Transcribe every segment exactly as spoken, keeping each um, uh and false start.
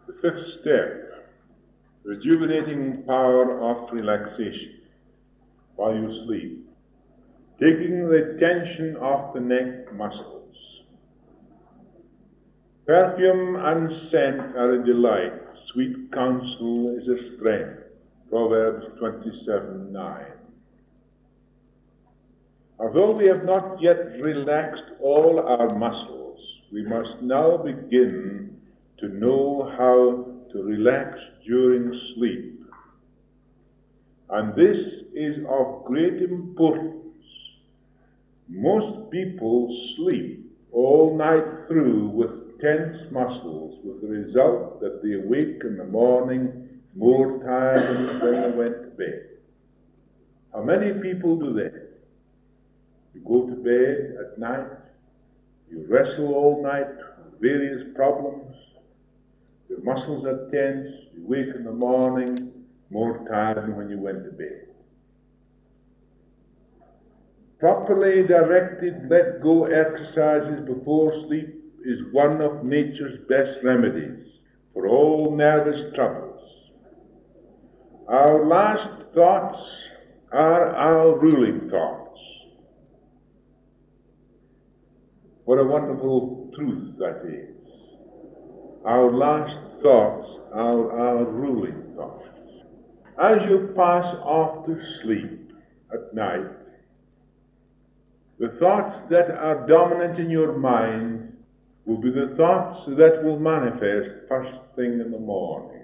The fifth step, rejuvenating power of relaxation while you sleep, taking the tension off the neck muscles. Perfume and scent are a delight, sweet counsel is a strength, Proverbs twenty-seven nine. Although we have not yet relaxed all our muscles, we must now begin to know how to relax during sleep. And this is of great importance. Most people sleep all night through with tense muscles, with the result that they awake in the morning more tired than when they went to bed. How many people do that? You go to bed at night, you wrestle all night with various problems, your muscles are tense, you wake in the morning more tired than when you went to bed. Properly directed let-go exercises before sleep is one of nature's best remedies for all nervous troubles. Our last thoughts are our ruling thoughts. What a wonderful truth that is. Our last thoughts are our ruling thoughts. As you pass off to sleep at night, the thoughts that are dominant in your mind will be the thoughts that will manifest first thing in the morning.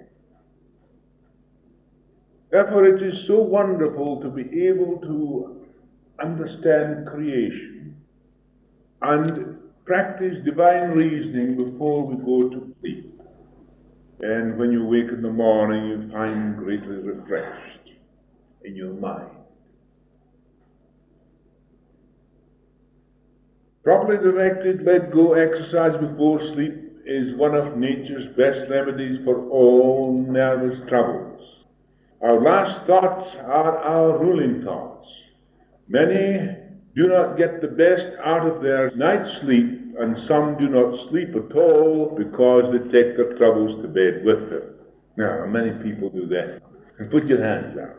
Therefore, it is so wonderful to be able to understand creation and practice divine reasoning before we go to sleep. And when you wake in the morning, you find greatly refreshed in your mind. Properly directed let-go exercise before sleep is one of nature's best remedies for all nervous troubles. Our last thoughts are our ruling thoughts. Many do not get the best out of their night's sleep, and some do not sleep at all because they take their troubles to bed with them. Now, many people do that. And put your hands out.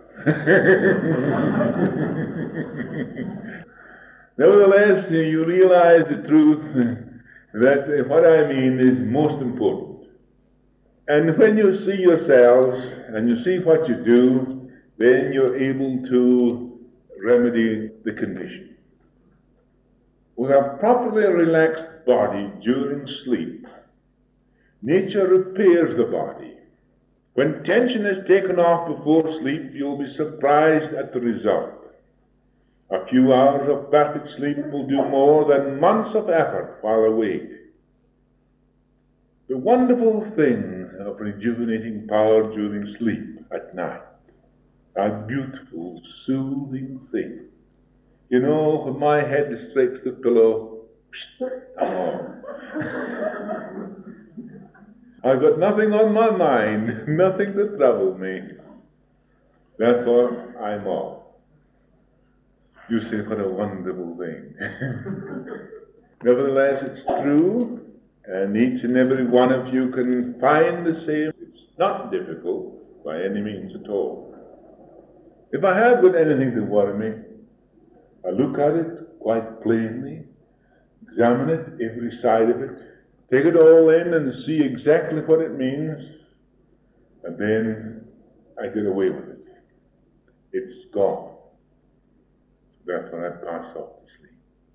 Nevertheless, you realize the truth that what I mean is most important. And when you see yourselves and you see what you do, then you're able to remedy the condition. With a properly relaxed body during sleep, nature repairs the body. When tension is taken off before sleep, you'll be surprised at the result. A few hours of perfect sleep will do more than months of effort while awake. The wonderful thing of rejuvenating power during sleep at night, a beautiful, soothing thing. You know, when my head strikes the pillow, oh, I've got nothing on my mind, nothing to trouble me. Therefore, I'm off. You say, what a wonderful thing. Nevertheless, it's true, and each and every one of you can find the same. It's not difficult by any means at all. If I have got anything to worry me, I look at it quite plainly, examine it, every side of it, take it all in and see exactly what it means, and then I get away with it. It's gone. That's when I pass off to sleep.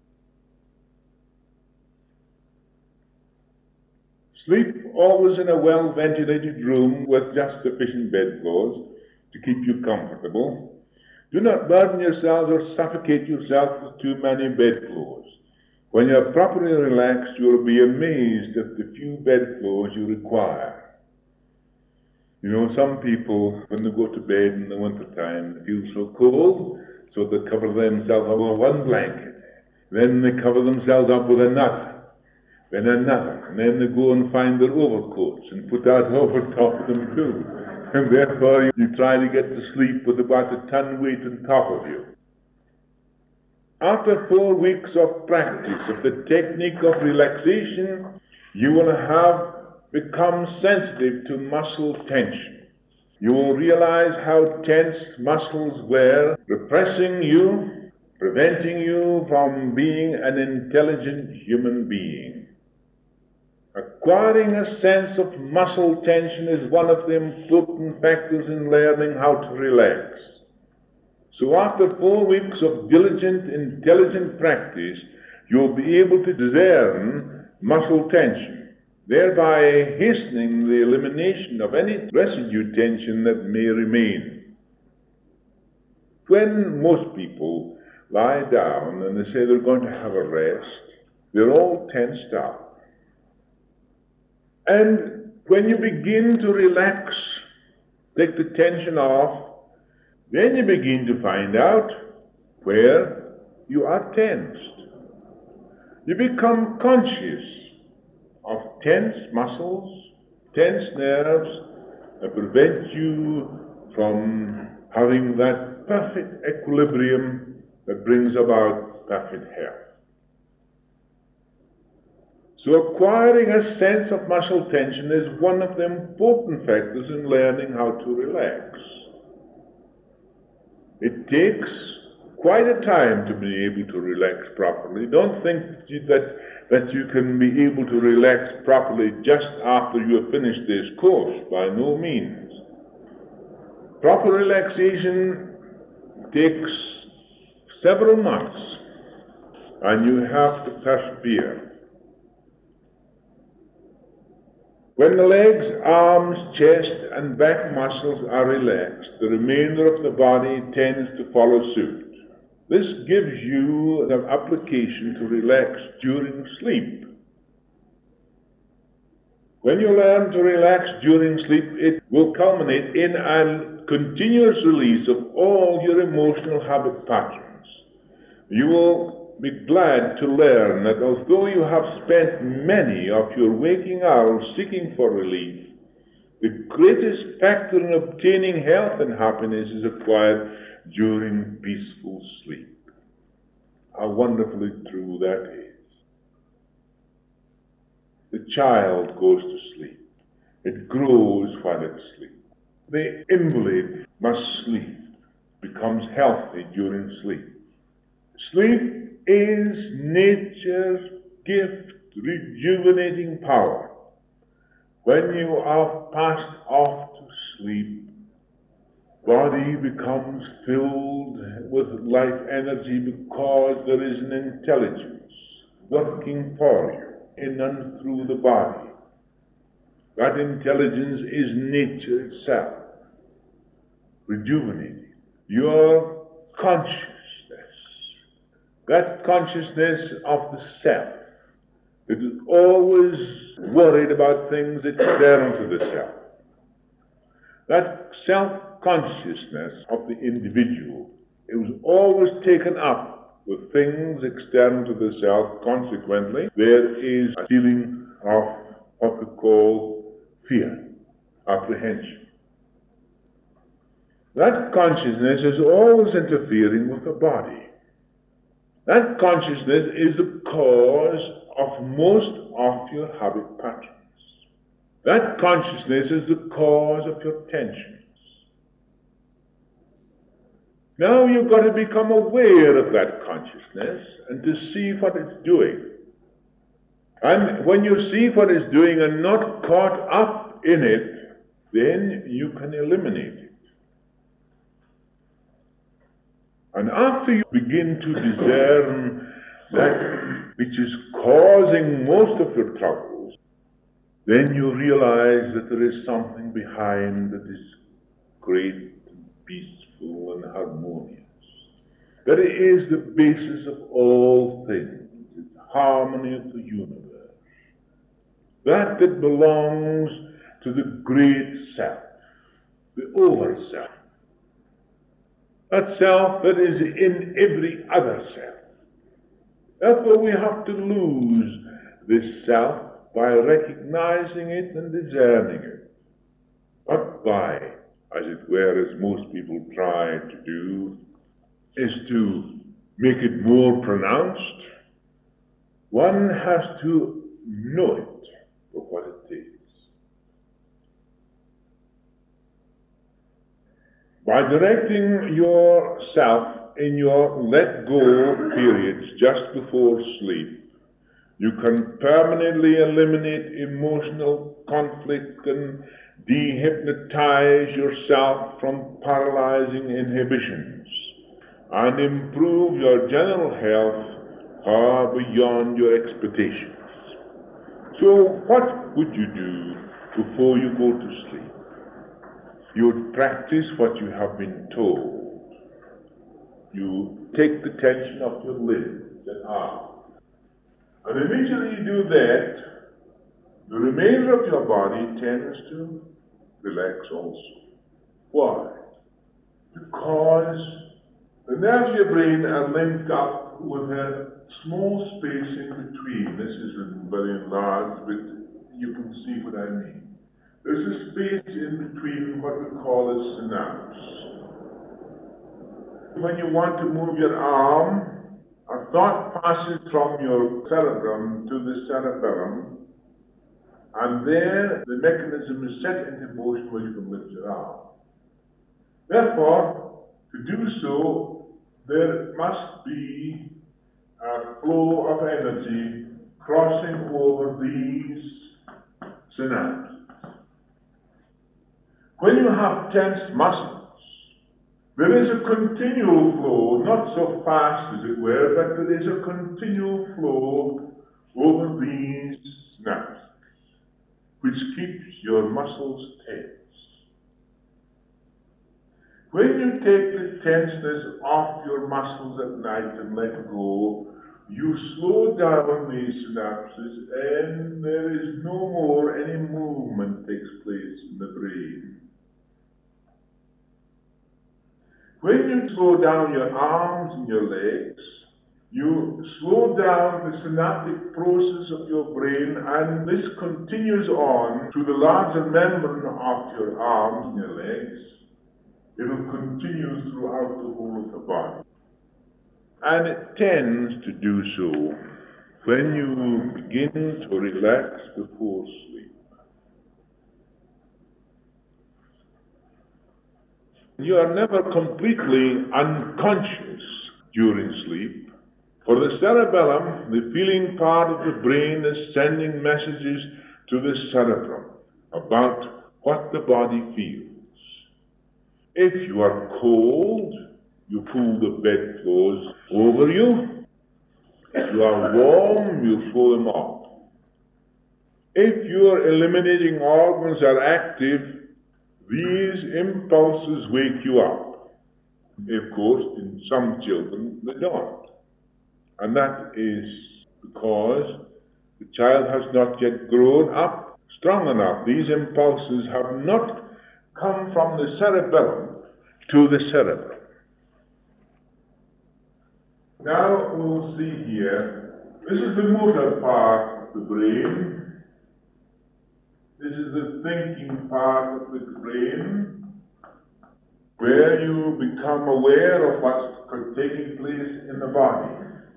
Sleep always in a well-ventilated room with just sufficient bedclothes to keep you comfortable. Do not burden yourselves or suffocate yourself with too many bedclothes. When you are properly relaxed, you will be amazed at the few bedclothes you require. You know, some people, when they go to bed in the wintertime, they feel so cold, so they cover themselves up with one blanket. Then they cover themselves up with another, then another, and then they go and find their overcoats and put that over top of them too. And therefore you try to get to sleep with about a ton weight on top of you. After four weeks of practice of the technique of relaxation, you will have become sensitive to muscle tension. You will realize how tense muscles were, repressing you, preventing you from being an intelligent human being. Acquiring a sense of muscle tension is one of the important factors in learning how to relax. So after four weeks of diligent, intelligent practice, you'll be able to discern muscle tension, thereby hastening the elimination of any residue tension that may remain. When most people lie down and they say they're going to have a rest, they're all tensed up. And when you begin to relax, take the tension off, then you begin to find out where you are tensed. You become conscious of tense muscles, tense nerves that prevent you from having that perfect equilibrium that brings about perfect health. So acquiring a sense of muscle tension is one of the important factors in learning how to relax. It takes quite a time to be able to relax properly. Don't think that you, that, that you can be able to relax properly just after you have finished this course. By no means. Proper relaxation takes several months, and you have to persevere. When the legs, arms, chest, and back muscles are relaxed, the remainder of the body tends to follow suit. This gives you the application to relax during sleep. When you learn to relax during sleep, it will culminate in a continuous release of all your emotional habit patterns. You will be glad to learn that although you have spent many of your waking hours seeking for relief, the greatest factor in obtaining health and happiness is acquired during peaceful sleep. How wonderfully true that is. The child goes to sleep. It grows while it sleeps. The invalid must sleep, becomes healthy during sleep. Sleep is nature's gift, rejuvenating power. When you are passed off to sleep, body becomes filled with life energy because there is an intelligence working for you in and through the body. That intelligence is nature itself, rejuvenating your consciousness. That consciousness of the self that is always worried about things external to the self. That self-consciousness of the individual, it was always taken up with things external to the self. Consequently, there is a feeling of what we call fear, apprehension. That consciousness is always interfering with the body. That consciousness is the cause of most of your habit patterns. That consciousness is the cause of your tensions. Now you've got to become aware of that consciousness and to see what it's doing. And when you see what it's doing and not caught up in it, then you can eliminate it. And after you begin to discern that which is causing most of your troubles, then you realize that there is something behind that is great and peaceful and harmonious. That it is the basis of all things, it's the harmony of the universe. That that belongs to the great self, the over self. That self that is in every other self. Therefore we have to lose this self by recognizing it and discerning it. Not by, as it were, as most people try to do, is to make it more pronounced. One has to know it for what it is. By directing yourself in your let-go periods just before sleep, you can permanently eliminate emotional conflict and dehypnotize yourself from paralyzing inhibitions and improve your general health far beyond your expectations. So what would you do before you go to sleep? You would practice what you have been told. You take the tension of your limbs and arms. And immediately you do that, the remainder of your body tends to relax also. Why? Because the nerves of your brain are linked up with a small space in between. This is very enlarged, but you can see what I mean. There's a space in between what we call a synapse. When you want to move your arm, a thought passes from your cerebrum to the cerebellum, and there the mechanism is set into motion where you can lift your arm. Therefore, to do so, there must be a flow of energy crossing over these synapses. When you have tense muscles, there is a continual flow, not so fast as it were, but there is a continual flow over these synapses, which keeps your muscles tense. When you take the tenseness off your muscles at night and let go, you slow down these synapses, and there is no more any movement takes place in the brain. When you slow down your arms and your legs, you slow down the synaptic process of your brain, and this continues on to the larger membrane of your arms and your legs. It will continue throughout the whole of the body. And it tends to do so when you begin to relax before sleep. You are never completely unconscious during sleep, for the cerebellum, the feeling part of the brain, is sending messages to the cerebrum about what the body feels. If you are cold, you pull the bedclothes over you. If you are warm, you throw them off. If your eliminating organs are active, these impulses wake you up. Of course, in some children, they don't. And that is because the child has not yet grown up strong enough. These impulses have not come from the cerebellum to the cerebrum. Now we'll see here, this is the motor part of the brain. This is the thinking part of the brain, where you become aware of what's taking place in the body.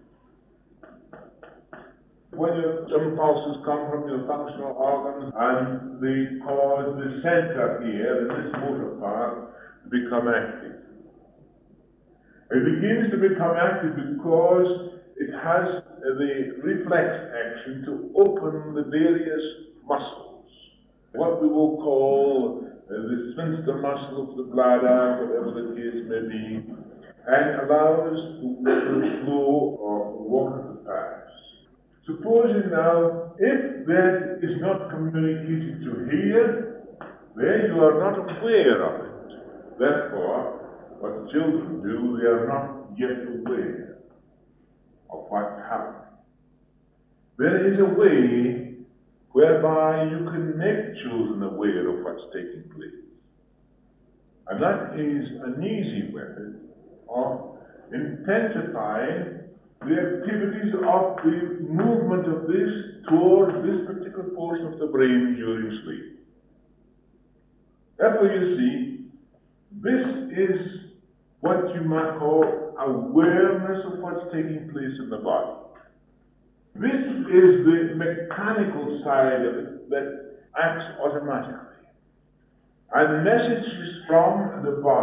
When your impulses come from your functional organs and they cause the center here, in this motor part, to become active. It begins to become active because it has the reflex action to open the various muscles. What we will call uh, the sphincter muscle of the bladder, whatever the case may be, and allows the flow of water to pass. Supposing now, if that is not communicated to here, then you are not aware of it. Therefore, what children do, they are not yet aware of what happened. There is a way whereby you can make children aware of what's taking place. And that is an easy method of intensifying the activities of the movement of this towards this particular portion of the brain during sleep. Therefore, you see, this is what you might call awareness of what's taking place in the body. This is the mechanical side of it that acts automatically. And messages from the body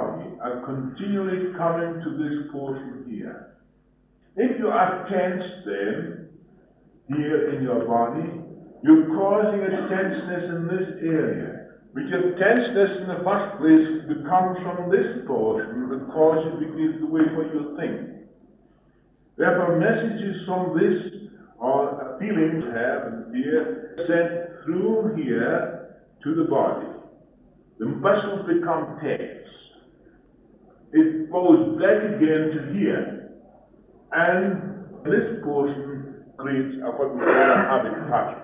are continually coming to this portion here. If you are tense then, here in your body, you're causing a tenseness in this area. But your tenseness in the first place comes from this portion because it begins the way what you think. Therefore, messages from this, or feelings have and fear, sent through here to the body. The muscles become tense. It goes back again to here. And this portion creates a what we call a habit pattern.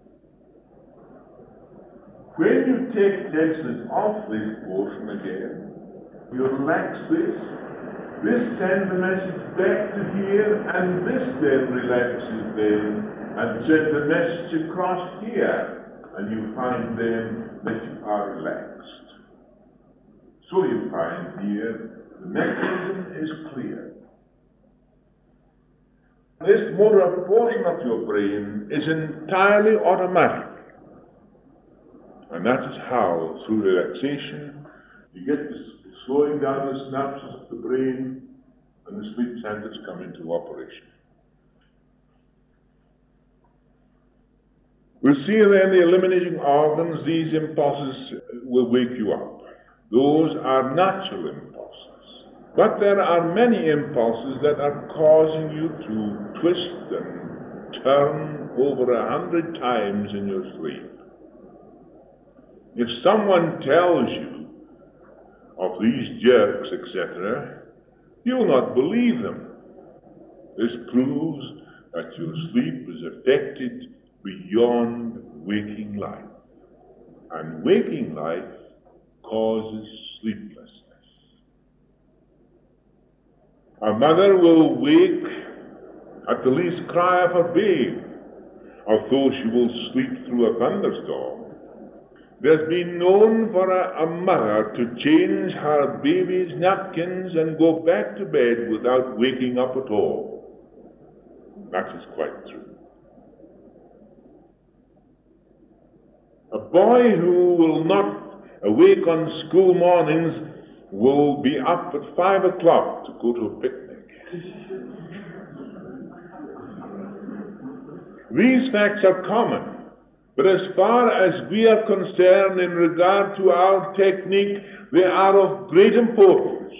When you take tenseness off this portion again, you relax this, this sends the message back to here, and this then relaxes then, and sends the message across here, and you find then that you are relaxed. So you find here, the mechanism is clear. This motor portion of your brain is entirely automatic. And that is how, through relaxation, you get this slowing down the synapses of the brain, and the sleep centers come into operation. We see then the eliminating organs, these impulses will wake you up. Those are natural impulses. But there are many impulses that are causing you to twist and turn over a hundred times in your sleep. If someone tells you of these jerks, et cetera, you will not believe them. This proves that your sleep is affected beyond waking life. And waking life causes sleeplessness. A mother will wake at the least cry of her babe, although she will sleep through a thunderstorm. It has been known for a, a mother to change her baby's napkins and go back to bed without waking up at all. That is quite true. A boy who will not awake on school mornings will be up at five o'clock to go to a picnic. These facts are common. But as far as we are concerned in regard to our technique, they are of great importance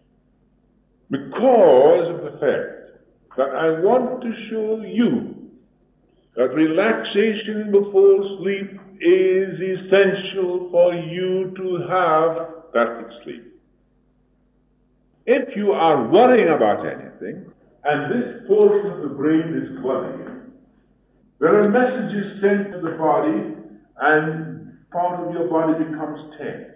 because of the fact that I want to show you that relaxation before sleep is essential for you to have perfect sleep. If you are worrying about anything, and this portion of the brain is worrying, there are messages sent to the body, and part of your body becomes tense.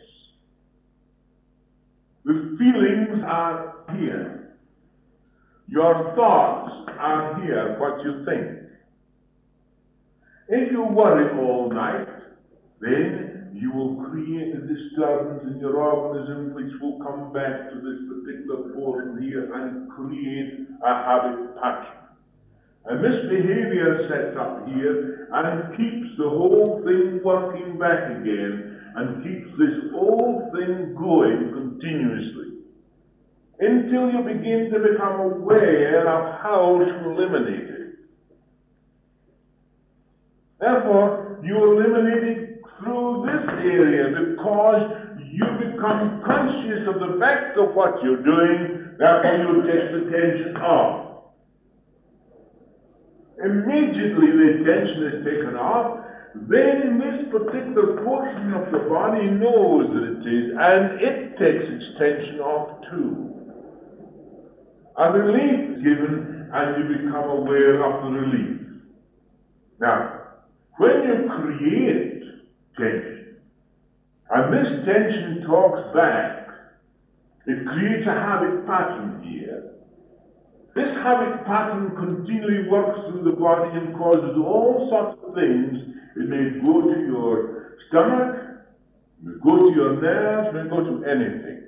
The feelings are here. Your thoughts are here, what you think. If you worry all night, then you will create a disturbance in your organism which will come back to this particular portion here and create a habit pattern. And this behavior sets up here and keeps the whole thing working back again and keeps this whole thing going continuously until you begin to become aware of how to eliminate it. Therefore, you eliminate it through this area because you become conscious of the fact of what you're doing, therefore you take the tension off. Immediately the tension is taken off, then this particular portion of the body knows that it is, and it takes its tension off too. A relief is given, and you become aware of the relief. Now, when you create tension, and this tension talks back, it creates a habit pattern here. This habit pattern continually works through the body and causes all sorts of things. It may go to your stomach, it may go to your nerves, it may go to anything.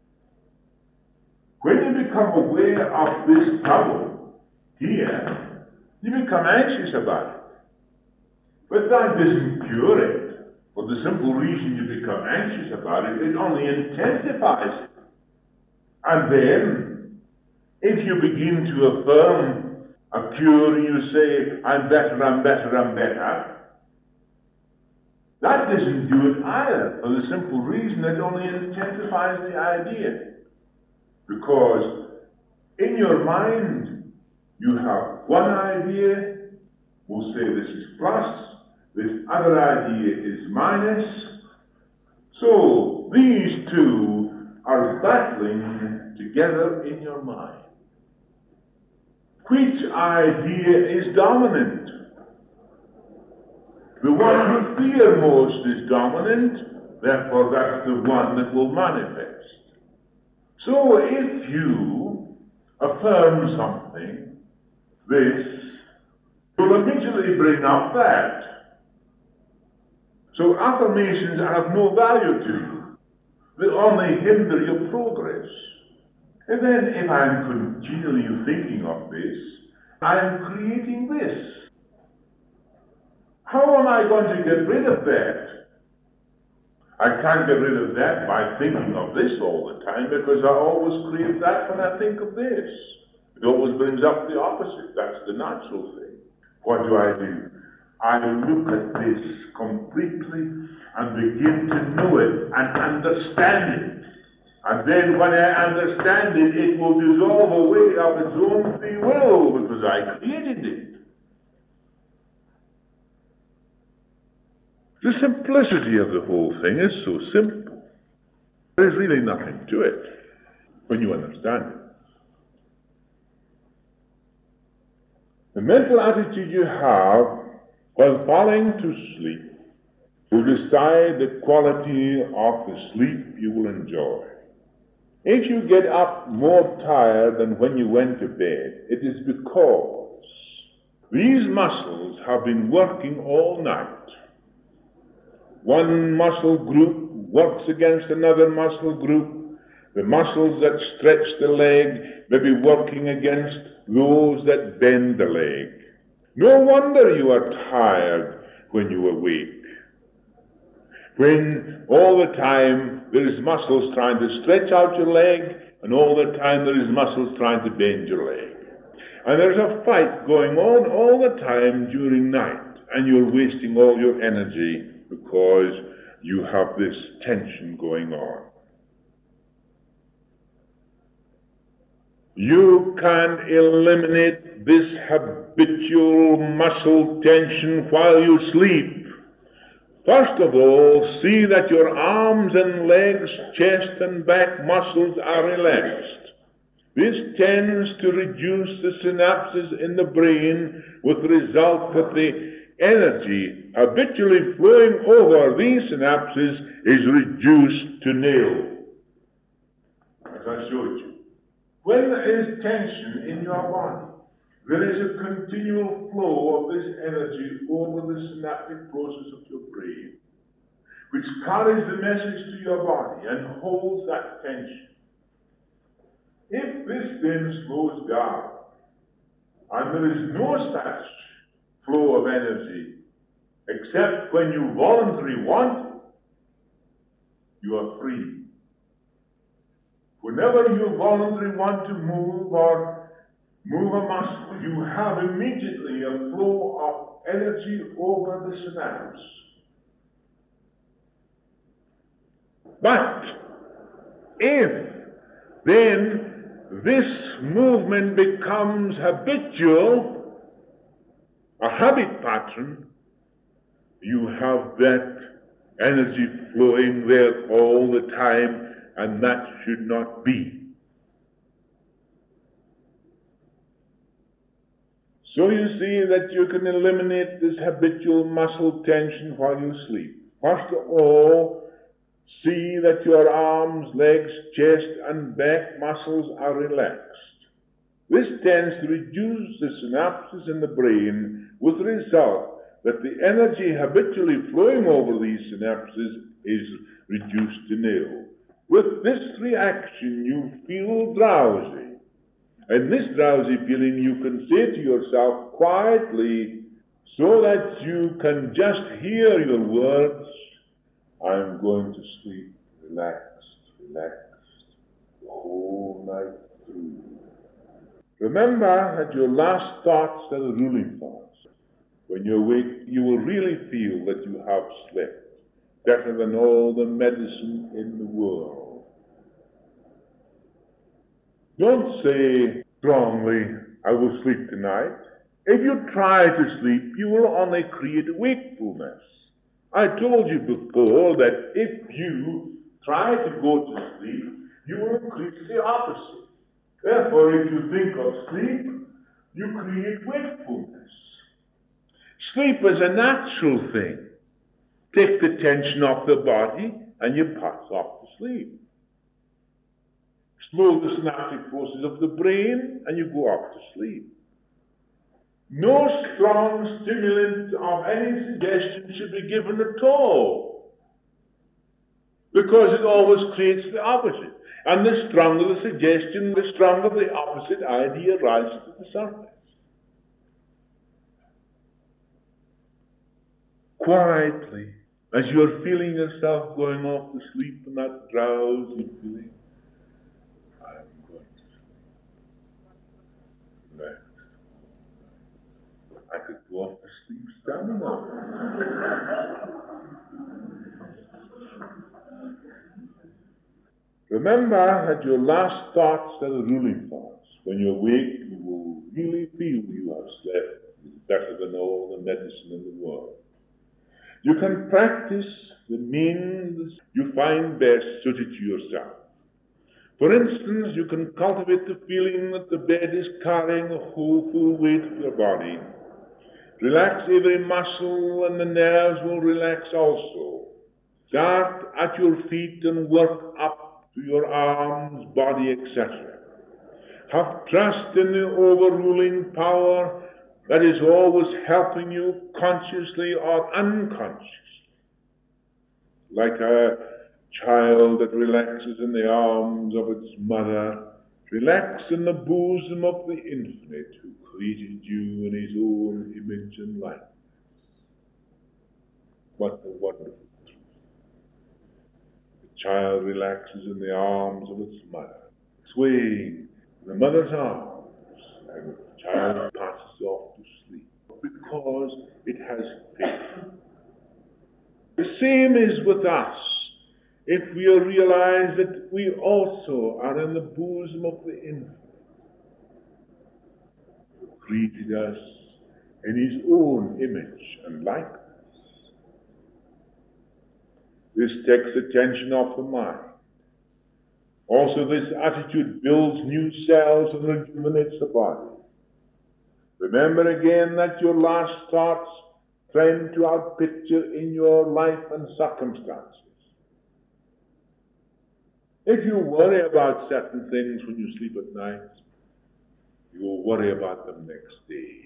When you become aware of this trouble here, you become anxious about it. But that doesn't cure it. For the simple reason you become anxious about it, it only intensifies it. And then, if you begin to affirm a cure, you say, I'm better, I'm better, I'm better. That doesn't do it either, for the simple reason it only intensifies the idea. Because in your mind, you have one idea, we'll say this is plus, this other idea is minus. So these two are battling together in your mind. Which idea is dominant? The one you fear most is dominant, therefore that's the one that will manifest. So if you affirm something, this, you'll immediately bring up that. So affirmations have no value to you. They only hinder your progress. And then if I'm continually thinking of this, I'm creating this. How am I going to get rid of that? I can't get rid of that by thinking of this all the time, because I always create that when I think of this. It always brings up the opposite. That's the natural thing. What do I do? I look at this completely and begin to know it and understand it. And then when I understand it, it will dissolve away of its own free will, because I created it. The simplicity of the whole thing is so simple. There's really nothing to it when you understand it. The mental attitude you have while falling to sleep will decide the quality of the sleep you will enjoy. If you get up more tired than when you went to bed, it is because these muscles have been working all night. One muscle group works against another muscle group. The muscles that stretch the leg may be working against those that bend the leg. No wonder you are tired when you awake, when all the time there is muscles trying to stretch out your leg, and all the time there is muscles trying to bend your leg. And there's a fight going on all the time during night, and you're wasting all your energy because you have this tension going on. You can eliminate this habitual muscle tension while you sleep. First of all, see that your arms and legs, chest and back muscles are relaxed. This tends to reduce the synapses in the brain, with the result that the energy habitually flowing over these synapses is reduced to nil, as I showed you. When there is tension in your body, there is a continual flow of this energy over the synaptic process of your brain, which carries the message to your body and holds that tension. If this then slows down, and there is no such flow of energy, except when you voluntarily want it, you are free. Whenever you voluntarily want to move or move a muscle, you have immediately a flow of energy over the synapse. But if then this movement becomes habitual, a habit pattern, you have that energy flowing there all the time, and that should not be. So you see that you can eliminate this habitual muscle tension while you sleep. First of all, see that your arms, legs, chest, and back muscles are relaxed. This tends to reduce the synapses in the brain, with the result that the energy habitually flowing over these synapses is reduced to nil. With this reaction, you feel drowsy. And this drowsy feeling you can say to yourself quietly, so that you can just hear your words, I'm going to sleep, relaxed, relaxed, whole night through. Remember that your last thoughts are the ruling thoughts. When you awake, you will really feel that you have slept better than all the medicine in the world. Don't say strongly, I will sleep tonight. If you try to sleep, you will only create wakefulness. I told you before that if you try to go to sleep, you will increase the opposite. Therefore, if you think of sleep, you create wakefulness. Sleep is a natural thing. Take the tension off the body and you pass off to sleep. Slow the synaptic forces of the brain and you go off to sleep. No strong stimulant of any suggestion should be given at all, because it always creates the opposite. And the stronger the suggestion, the stronger the opposite idea rises to the surface. Quietly, as you're feeling yourself going off to sleep in that drowsy feeling, I'm going to sleep. Relax. I could go off to sleep standing up. Remember that your last thoughts are the ruling thoughts. When you awake, you will really feel you have slept better than all the medicine in the world. You can practice the means you find best suited to yourself. For instance, you can cultivate the feeling that the bed is carrying the whole full weight of your body. Relax every muscle and the nerves will relax also. Start at your feet and work up to your arms, body, et cetera. Have trust in the overruling power that is always helping you consciously or unconsciously. Like a child that relaxes in the arms of its mother, relax in the bosom of the Infinite who created you in his own image and likeness. What a wonderful truth. The child relaxes in the arms of its mother, swaying in the mother's arms, and the child passes off to sleep because it has faith. The same is with us. If we realize that we also are in the bosom of the Infinite, who created us in his own image and likeness. This takes the tension off the mind. Also, this attitude builds new cells and rejuvenates the body. Remember again that your last thoughts trend to outpicture in your life and circumstances. If you worry about certain things when you sleep at night, you will worry about them next day.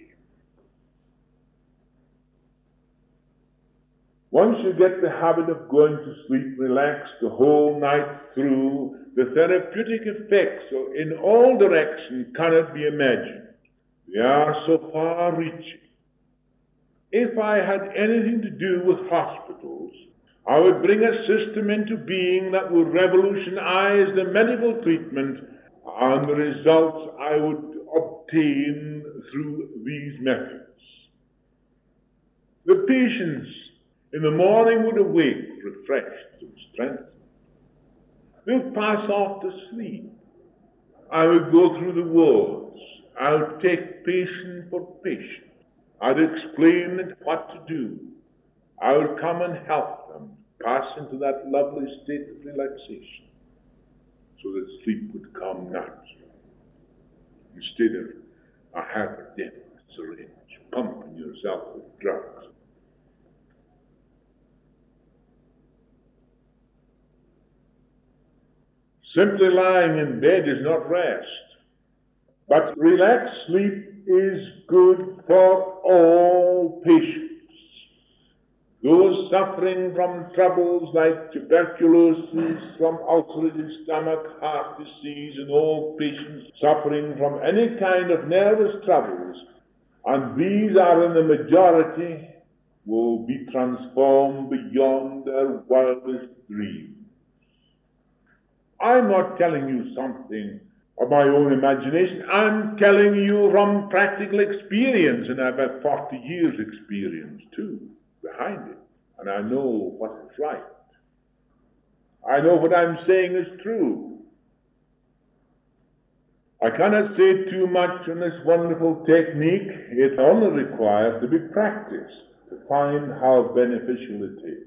Once you get the habit of going to sleep relaxed the whole night through, the therapeutic effects in all directions cannot be imagined. They are so far-reaching. If I had anything to do with hospitals, I would bring a system into being that would revolutionize the medical treatment and the results I would obtain through these methods. The patients in the morning would awake refreshed and strengthened. They would pass off to sleep. I would go through the wards. I would take patient for patient. I'd explain what to do. I would come and help them pass into that lovely state of relaxation so that sleep would come naturally instead of a hypodermic syringe pumping yourself with drugs. Simply lying in bed is not rest, but relaxed sleep is good for all patients. Those suffering from troubles like tuberculosis, from ulcerated stomach, heart disease, and all patients suffering from any kind of nervous troubles, and these are in the majority, will be transformed beyond their wildest dreams. I'm not telling you something of my own imagination. I'm telling you from practical experience, and I've had forty years experience too behind it. And I know what is right. I know what I'm saying is true. I cannot say too much on this wonderful technique. It only requires to be practiced to find how beneficial it is.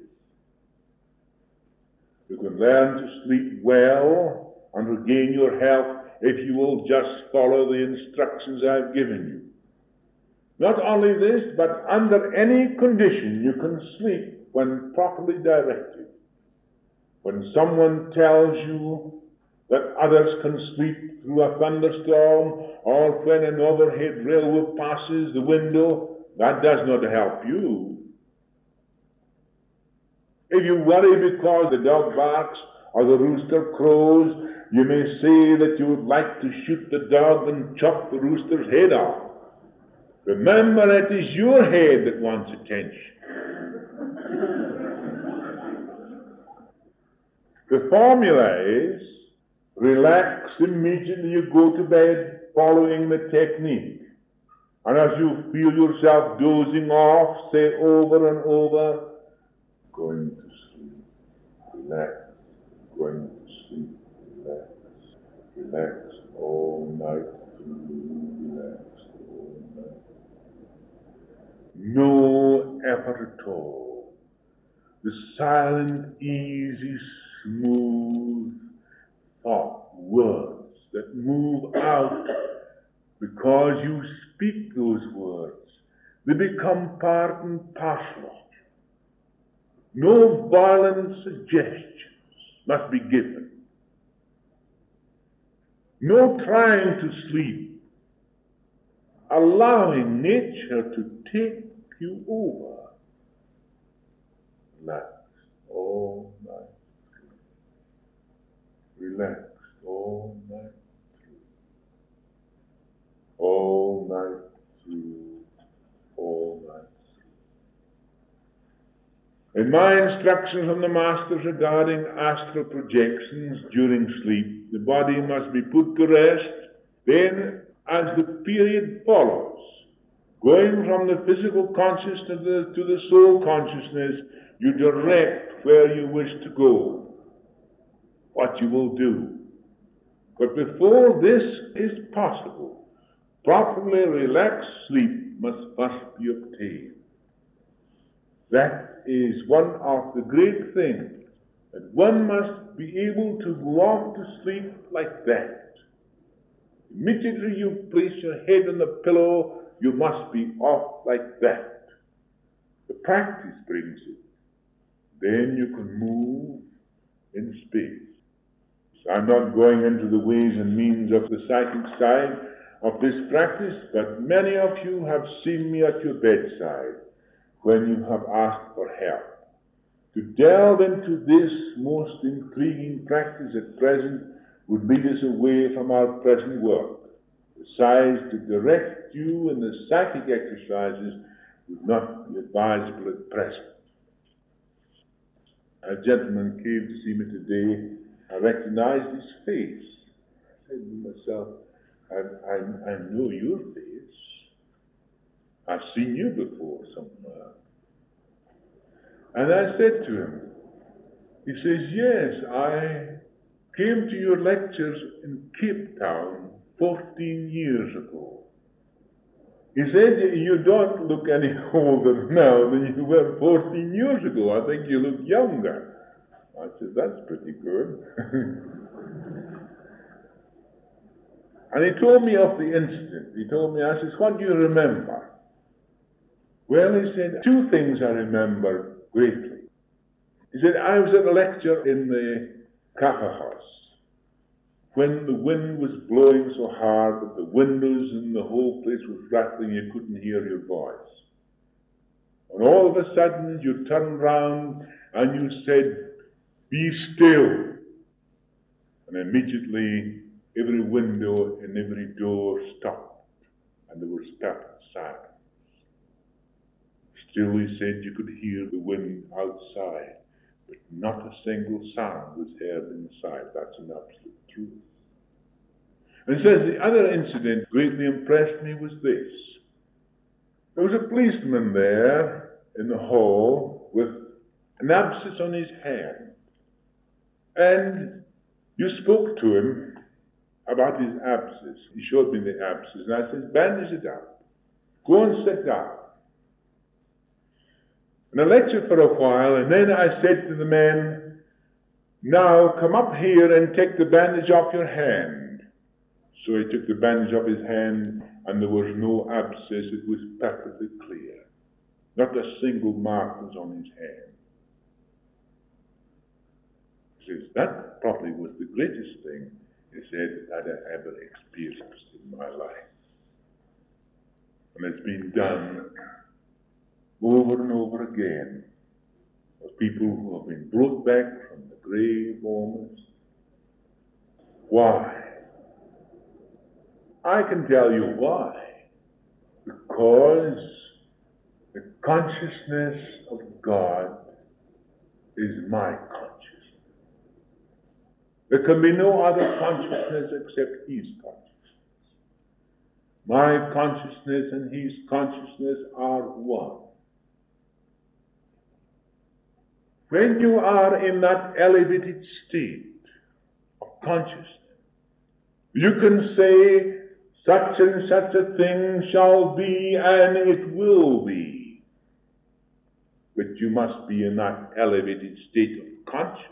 You can learn to sleep well and regain your health if you will just follow the instructions I've given you. Not only this, but under any condition you can sleep when properly directed. When someone tells you that others can sleep through a thunderstorm, or when an overhead railway passes the window, that does not help you. If you worry because the dog barks or the rooster crows, you may say that you would like to shoot the dog and chop the rooster's head off. Remember, it is your head that wants attention. The formula is, relax immediately you go to bed, following the technique. And as you feel yourself dozing off, say over and over, going to sleep, relax, going to sleep, relax, relax all night through, relax all night. No effort at all. The silent, easy, smooth thought, words that move out because you speak those words. They become part and parcel. No violent suggestions must be given. No trying to sleep. Allowing nature to take you over. Relax all night through. Relax all night through. All night through. All night through. In my instructions from the Masters regarding astral projections during sleep, the body must be put to rest. Then, as the period follows, going from the physical consciousness to the soul consciousness, you direct where you wish to go, what you will do. But before this is possible, properly relaxed sleep must first be obtained. That is one of the great things, that one must be able to go off to sleep like that. Immediately you place your head on the pillow, you must be off like that. The practice brings it. Then you can move in space. I'm not going into the ways and means of the psychic side of this practice, but many of you have seen me at your bedside when you have asked for help. To delve into this most intriguing practice at present would lead us away from our present work. Besides, to direct you in the psychic exercises would not be advisable at present. A gentleman came to see me today. I recognized his face. I said to myself, I, I, I know your face. I've seen you before somewhere. And I said to him, he says, yes, I came to your lectures in Cape Town fourteen years ago. He said, you don't look any older now than you were fourteen years ago. I think you look younger. I said, that's pretty good. And he told me of the incident. He told me, I said, what do you remember? Well, he said, two things I remember greatly. He said, I was at a lecture in the Kaffir House when the wind was blowing so hard that the windows and the whole place was rattling, you couldn't hear your voice. And all of a sudden you turned round and you said, be still. And immediately every window and every door stopped, and they were stuck in silence. Still, he said, you could hear the wind outside, but not a single sound was heard inside. That's an absolute truth. And it says the other incident greatly impressed me was this. There was a policeman there in the hall with an abscess on his hand. And you spoke to him about his abscess. He showed me the abscess, and I said, bandage it up. Go and sit down. And I lectured for a while, and then I said to the man, now come up here and take the bandage off your hand. So he took the bandage off his hand, and there was no abscess. It was perfectly clear. Not a single mark was on his hand. He says, that probably was the greatest thing, he said, that I ever experienced in my life. And it's been done over and over again of people who have been brought back from the grave almost. Why? I can tell you why. Because the consciousness of God is my consciousness. There can be no other consciousness except His consciousness. My consciousness and His consciousness are one. When you are in that elevated state of consciousness, you can say, such and such a thing shall be, and it will be. But you must be in that elevated state of consciousness.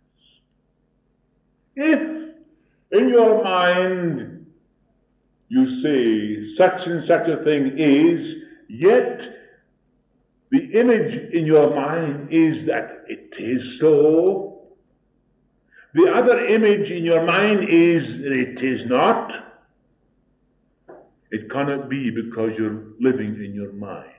If in your mind you say such and such a thing is, yet the image in your mind is that it is so, the other image in your mind is that it is not, it cannot be because you're living in your mind.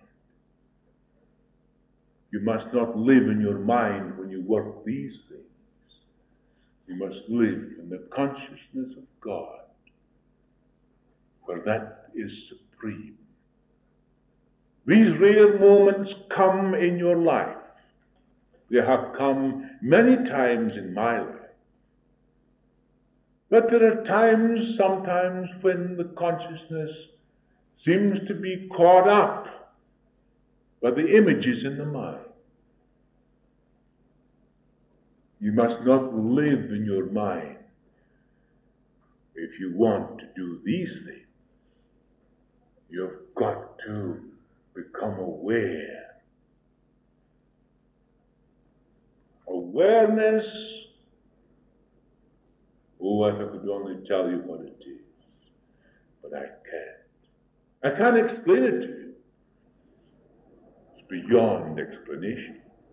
You must not live in your mind when you work these things. You must live in the consciousness of God, for that is supreme. These rare moments come in your life. They have come many times in my life. But there are times, sometimes, when the consciousness seems to be caught up by the images in the mind. You must not live in your mind if you want to do these things. You've got to become aware. Awareness, oh, if I could only tell you what it is, but I can't. I can't explain it to you. It's beyond explanation.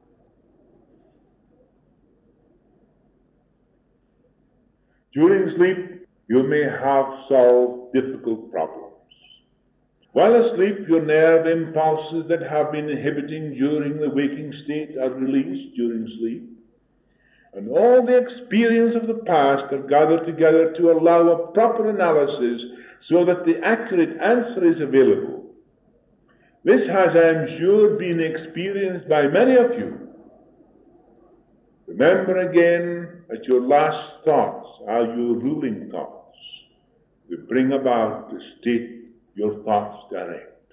During sleep, you may have solved difficult problems. While asleep, your nerve impulses that have been inhibiting during the waking state are released during sleep, and all the experience of the past are gathered together to allow a proper analysis so that the accurate answer is available. This has, I am sure, been experienced by many of you. Remember again that your last thoughts are your ruling thoughts. They bring about the state your thoughts direct.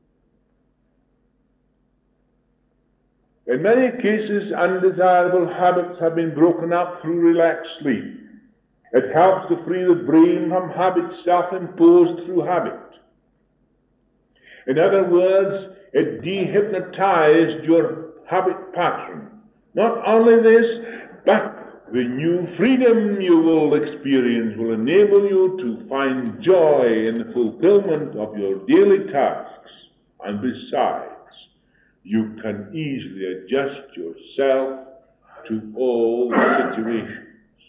In many cases, undesirable habits have been broken up through relaxed sleep. It helps to free the brain from habits self-imposed through habit. In other words, it dehypnotized your habit pattern. Not only this, but the new freedom you will experience will enable you to find joy in the fulfillment of your daily tasks. And besides, you can easily adjust yourself to all situations.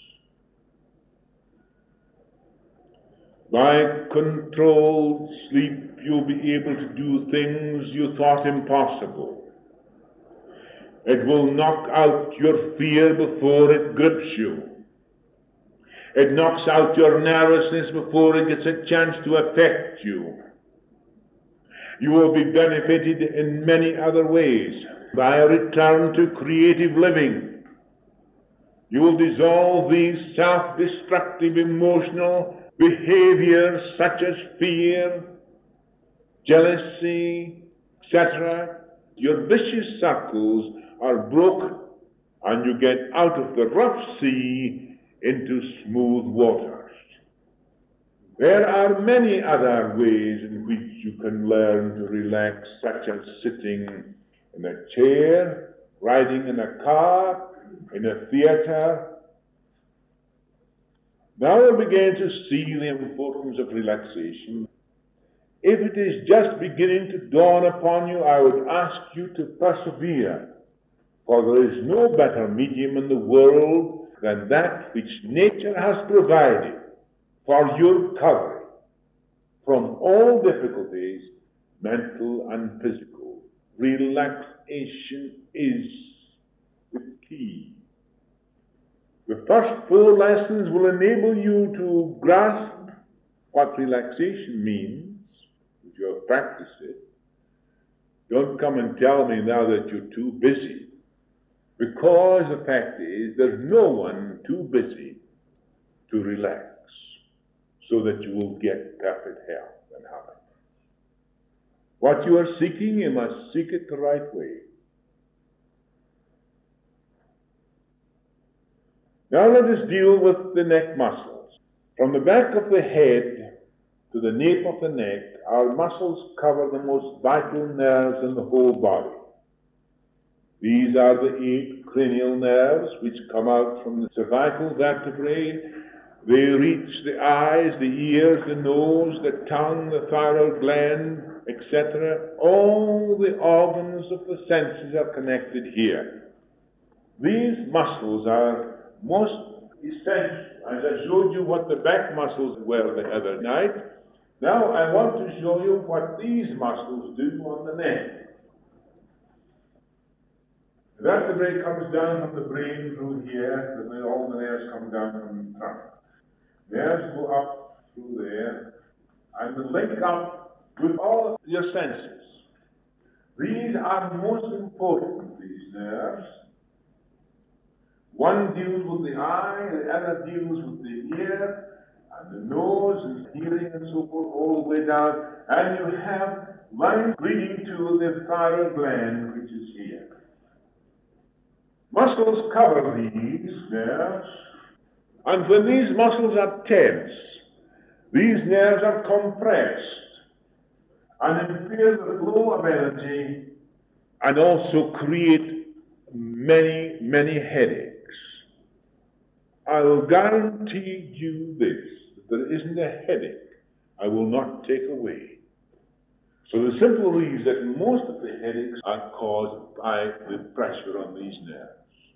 By controlled sleep, you'll be able to do things you thought impossible. It will knock out your fear before it grips you. It knocks out your nervousness before it gets a chance to affect you. You will be benefited in many other ways by a return to creative living. You will dissolve these self-destructive emotional behaviors such as fear, jealousy, et cetera. Your vicious circles are broken and you get out of the rough sea into smooth waters. There are many other ways in which you can learn to relax, such as sitting in a chair, riding in a car, in a theater. Now we begin to see the importance of relaxation. If it is just beginning to dawn upon you, I would ask you to persevere, for there is no better medium in the world than that which nature has provided for your recovery from all difficulties, mental and physical. Relaxation is the key. The first four lessons will enable you to grasp what relaxation means, if you have practiced it. Don't come and tell me now that you're too busy, because the fact is there's no one too busy to relax so that you will get perfect health and happiness. What you are seeking, you must seek it the right way. Now let us deal with the neck muscles. From the back of the head to the nape of the neck, our muscles cover the most vital nerves in the whole body. These are the eight cranial nerves which come out from the cervical vertebrae. They reach the eyes, the ears, the nose, the tongue, the thyroid gland, et cetera. All the organs of the senses are connected here. These muscles are most essential. As I showed you what the back muscles were the other night, now I want to show you what these muscles do on the neck. The vertebrae comes down from the brain through here, and then all the nerves come down from the trunk. Nerves go up through there, and they link up with all of your senses. These are most important, these nerves. One deals with the eye, the other deals with the ear, and the nose, and hearing, and so forth, all the way down. And you have lines leading to the thyroid gland, which is here. Muscles cover these nerves, and when these muscles are tense, these nerves are compressed and impair the flow of energy and also create many, many headaches. I will guarantee you this, that there isn't a headache I will not take away. So the simple reason that most of the headaches are caused by the pressure on these nerves.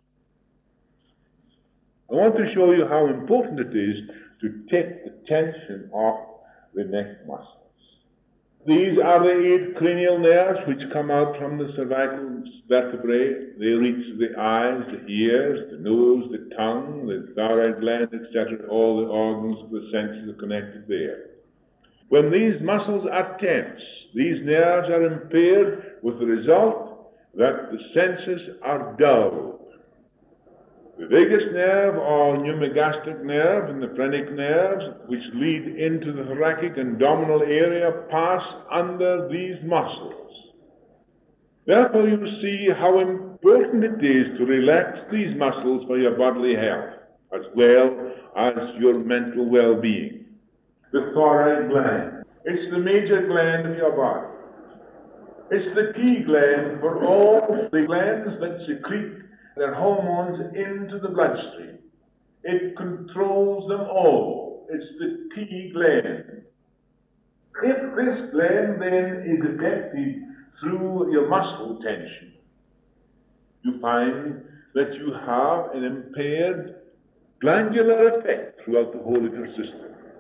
I want to show you how important it is to take the tension off the neck muscles. These are the eight cranial nerves which come out from the cervical vertebrae. They reach the eyes, the ears, the nose, the tongue, the thyroid gland, et cetera. All the organs of the senses are connected there. When these muscles are tense, these nerves are impaired, with the result that the senses are dulled. The vagus nerve or pneumogastric nerve and the phrenic nerves, which lead into the thoracic and abdominal area, pass under these muscles. Therefore you see how important it is to relax these muscles for your bodily health, as well as your mental well-being. The thyroid gland. It's the major gland of your body. It's the key gland for all the glands that secrete their hormones into the bloodstream. It controls them all. It's the key gland. If this gland then is affected through your muscle tension, you find that you have an impaired glandular effect throughout the whole of your system.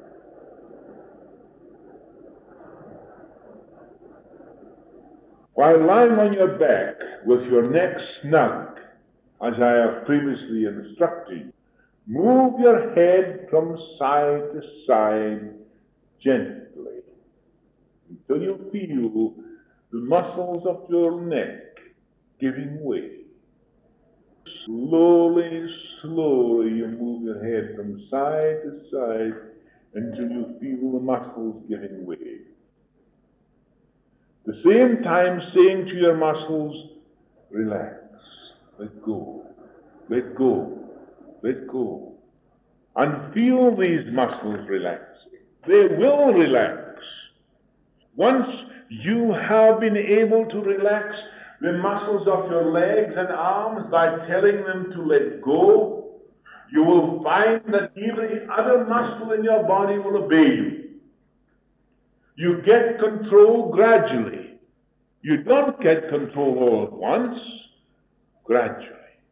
While lying on your back with your neck snug, as I have previously instructed, move your head from side to side gently until you feel the muscles of your neck giving way. slowly, slowly you move your head from side to side until you feel the muscles giving way. At the same time saying to your muscles, relax, let go, let go, let go. And feel these muscles relaxing. They will relax. Once you have been able to relax the muscles of your legs and arms by telling them to let go, you will find that every other muscle in your body will obey you. You get control gradually. You don't get control all at once, gradually.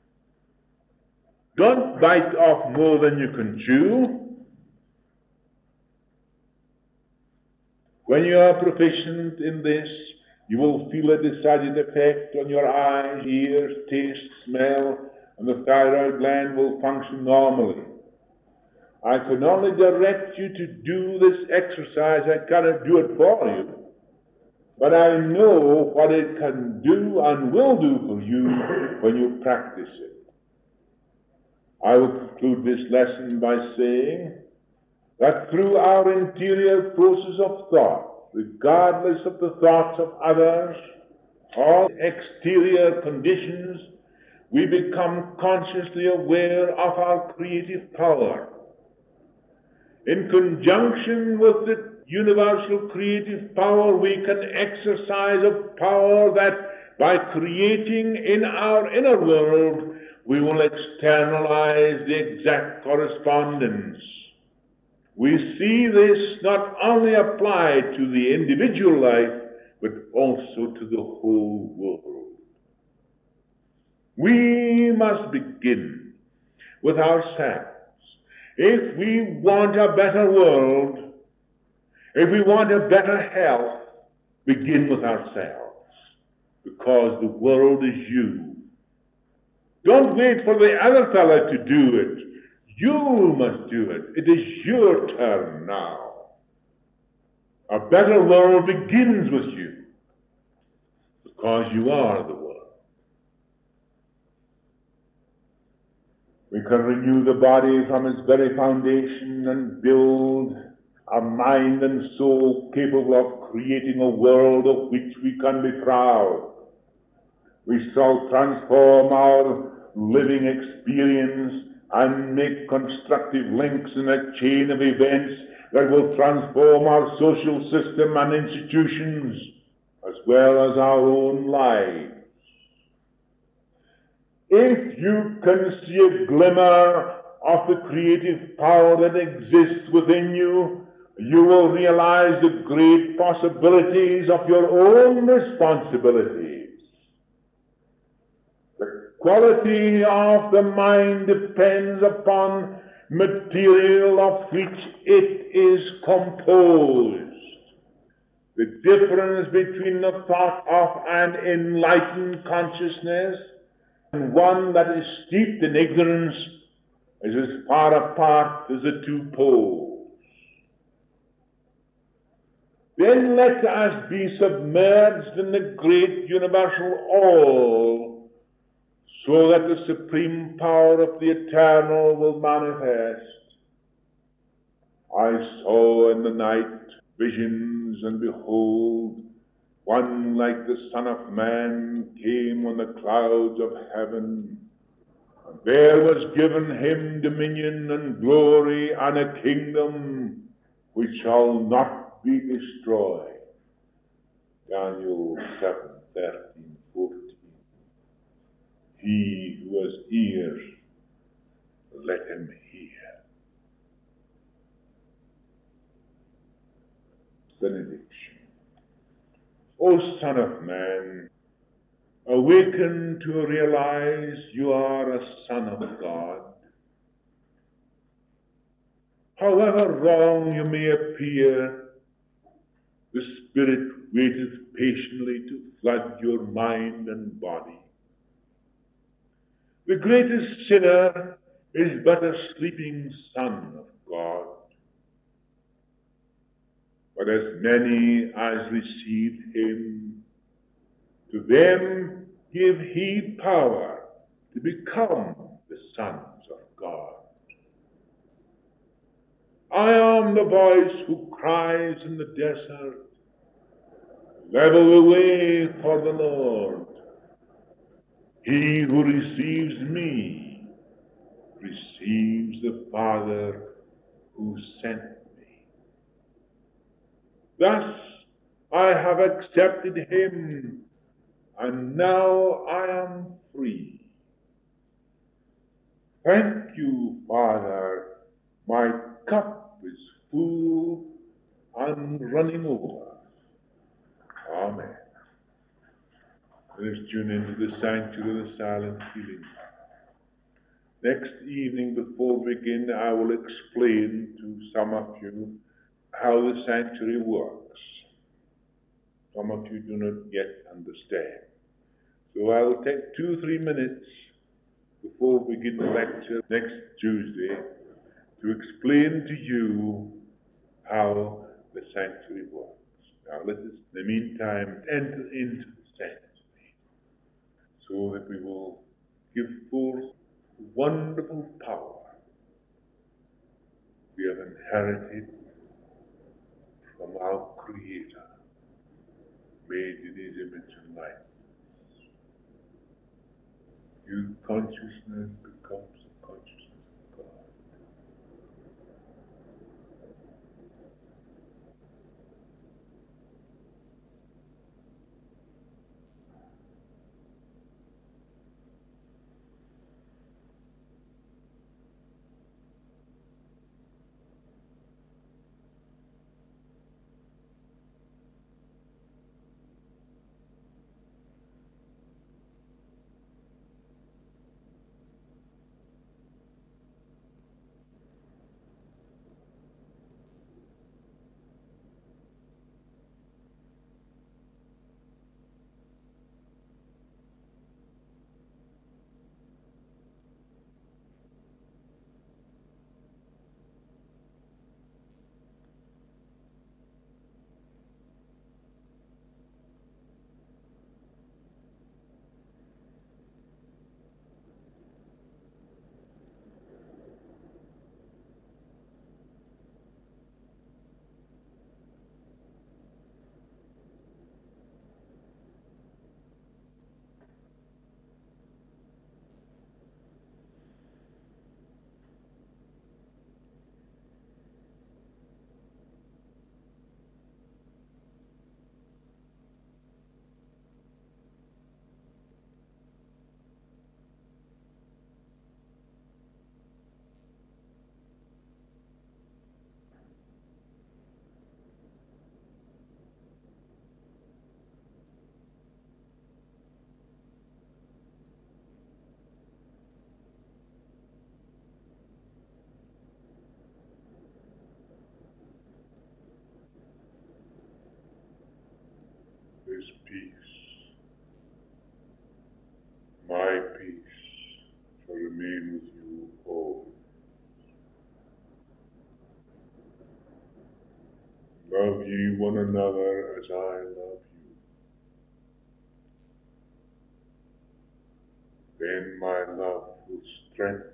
Don't bite off more than you can chew. When you are proficient in this, you will feel a decided effect on your eyes, ears, taste, smell, and the thyroid gland will function normally. I can only direct you to do this exercise. I cannot do it for you. But I know what it can do and will do for you when you practice it. I will conclude this lesson by saying that through our interior process of thought, regardless of the thoughts of others or exterior conditions, we become consciously aware of our creative power. In conjunction with the universal creative power, we can exercise a power that by creating in our inner world, we will externalize the exact correspondence. We see this not only applied to the individual life, but also to the whole world. We must begin with ourselves. If we want a better world, if we want a better health, begin with ourselves, because the world is you. Don't wait for the other fellow to do it. You must do it. It is your turn now. A better world begins with you, because you are the world. We can renew the body from its very foundation and build a mind and soul capable of creating a world of which we can be proud. We shall transform our living experience and make constructive links in a chain of events that will transform our social system and institutions, as well as our own lives. If you can see a glimmer of the creative power that exists within you, you will realize the great possibilities of your own responsibilities. The quality of the mind depends upon material of which it is composed. The difference between the thought of an enlightened consciousness and one that is steeped in ignorance is as far apart as the two poles. Then let us be submerged in the great universal all, so that the supreme power of the eternal will manifest. I saw in the night visions, and behold, one like the Son of Man came on the clouds of heaven, and there was given him dominion and glory and a kingdom which shall not be destroyed. Daniel seven, thirteen, fourteen. He who has ears, let him hear. Benediction. O Son of Man, awaken to realize you are a Son of God. However wrong you may appear, the Spirit waiteth patiently to flood your mind and body. The greatest sinner is but a sleeping son of God. But as many as received him, to them give he power to become the sons of God. I am the voice who cries in the desert, level the way for the Lord. He who receives me receives the Father who sent me. Thus I have accepted him, and now I am free. Thank you, Father. My cup is full and running over. Amen. Let us tune into the sanctuary of the silent healing. Next evening, before we begin, I will explain to some of you how the sanctuary works. Some of you do not yet understand. So I will take two or three minutes before we begin the lecture next Tuesday to explain to you how the sanctuary works. Now let us, in the meantime, enter into the sanctuary so that we will give forth the wonderful power we have inherited from our Creator, made in His image and likeness. Your consciousness becomes the consciousness of God. This peace, my peace, shall remain with you always. Love ye one another as I love you. Then my love will strengthen